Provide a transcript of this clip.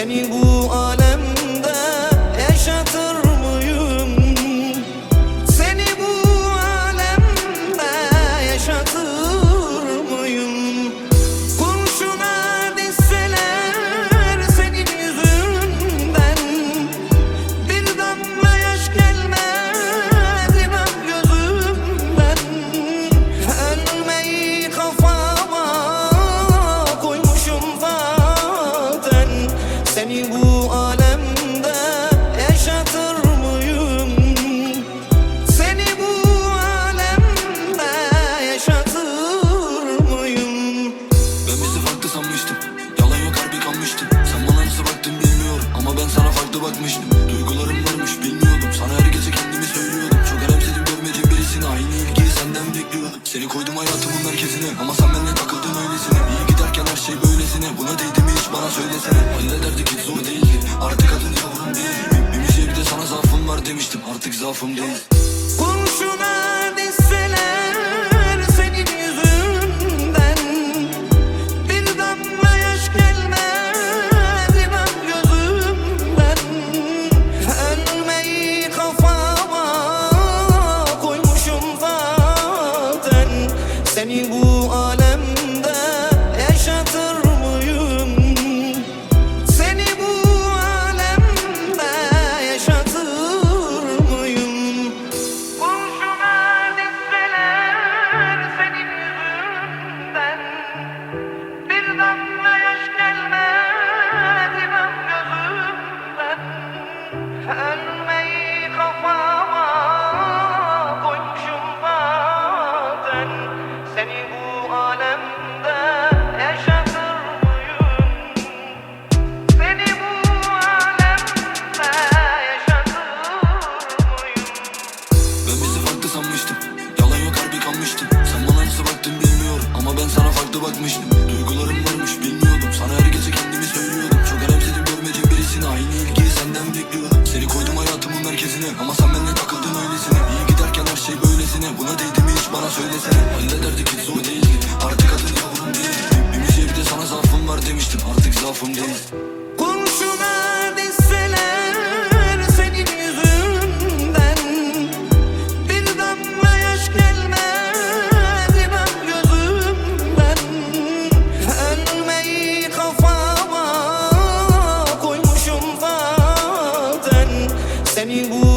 Seni bu alemde yaşatır mıyım? Seni bu alemde yaşatır mıyım? Kurşuna dizseler senin yüzünden bir damla yaş gelmez inan gözümden. Ölmeyi kafama koymuşum zaten. Seni bu alemde yaşatır mıyım? Seni bu alemde yaşatır mıyım? Ben bizi farklı sanmıştım, yalan yok harbi kanmıştım. Sen bana nasıl baktın bilmiyorum ama ben sana farklı bakmıştım. Duygularım varmış bilmiyordum, sana her gece kendimi söylüyordum. Çok önemsedim görmediğim birisini, aynı ilgiyi senden bekliyordum. Seni koydum hayatımın merkezine ama sen benimle takıldın öylesine. İyi giderken her şey böylesine, buna değdi mi hiç bana söylesene. Hallederdik hiç zor değildi, artık adın yavrum değil. Bir müziğe bir de sana zaafım var demiştim, artık zaafım değil. Kurşuna dizseler senin yüzünden bir damla yaş gelmez inan gözümden. Ölmeyi kafama koymuşum zaten. Seni bu alemde yaşatır mıyım? Seni bu alemde yaşatır mıyım? Kurşuna dizseler senin yüzünden bir damla yaş gelmez inan gözümden. Ölmeyi kafama koymuşum zaten. Seni bu alemde yaşatır mıyım? Seni bu alemde yaşatır mıyım? Ben bizi farklı sanmıştım, yalan yok harbi kanmıştım. Sen bana nasıl baktın bilmiyorum ama ben sana farklı bakmıştım. Duygularım varmış bilmiyordum, sana her gece kendimi söylüyordum. Çok önemsedim görmediğim birisini, aynı ilgiyi senden bekliyordum. Seni koydum hayatımın merkezine ama sen benimle takıldın öylesine. İyi giderken her şey böylesine, buna değdi mi hiç bana söylesene. Hallederdik hiç zor değildi, artık adın yavrum değil. Bir müziğe bir de sana zaafım var demiştim, artık zaafım değil. Kurşuna dizseler senin yüzünden bir damla yaş gelmez inan gözümden. Ölmeyi kafama koymuşum zaten. Seni bu